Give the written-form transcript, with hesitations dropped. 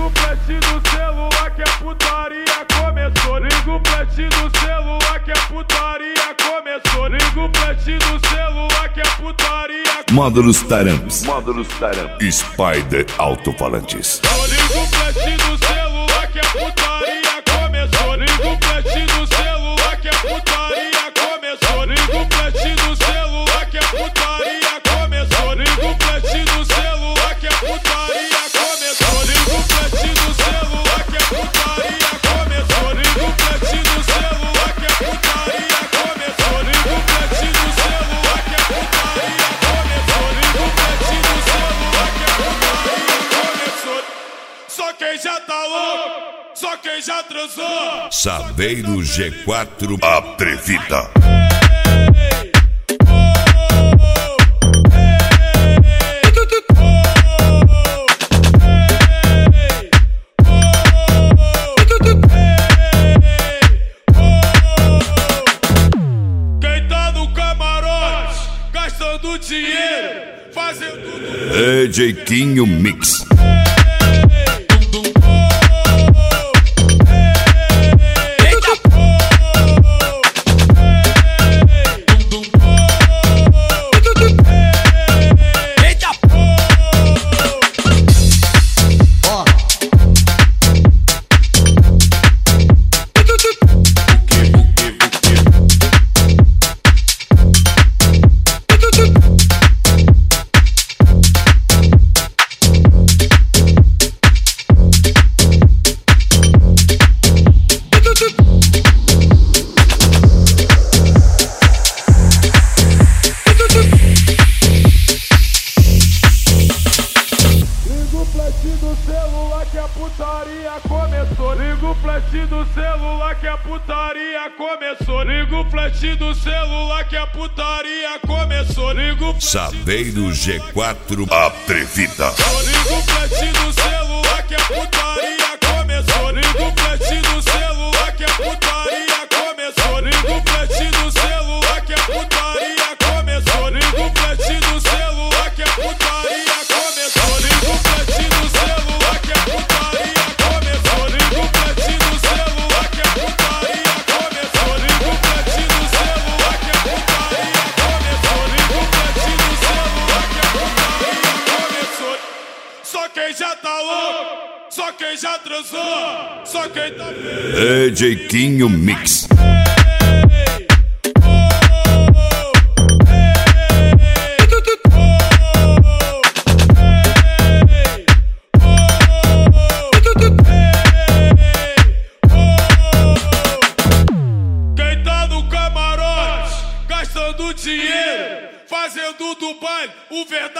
Liga o flash do celular que a putaria começou. Liga o flash do celular que a putaria começou. Liga o flash do celular que a putaria começou. Módulos Taramps. Spider Alto-Falantes. Liga o flash do celular que a putaria começou. Liga o flash do celular que a putaria começou. Liga o flash do celular que a putaria começou. Liga o flash do celular que a putaria começou. Liga o flash do celular que a putaria começou. Liga o flash do celular que a putaria começou. Liga o flash do celular que a putaria começou. Liga o flash do celular que a putaria começou. Só quem já tá louco, só quem já transou. Saveiro G4 Atrevida. Quem tá no camarote, gastando dinheiro, fazendo DJ Quinho Mix. Liga o flash do celular que a putaria começou. Liga o flash do celular que a putaria começou. Liga o Saveiro G4 Atrevida. Liga o flash do celular que a putaria começou. Liga o flash do celular que a putaria começou. Liga o flash do celular que a putaria começou. Liga o flash do celular que a putaria começou. Liga o flash do celular que a putaria começou. Liga o flash do celular que a putaria começou. Liga o flash do celular que a putaria começou. Liga o flash do celular que a putaria começou. Só quem já tá louco, só quem já transou, só quem tá DJ Quinho Mix. Quem tá no camarote, gastando dinheiro, fazendo do baile o verdadeiro.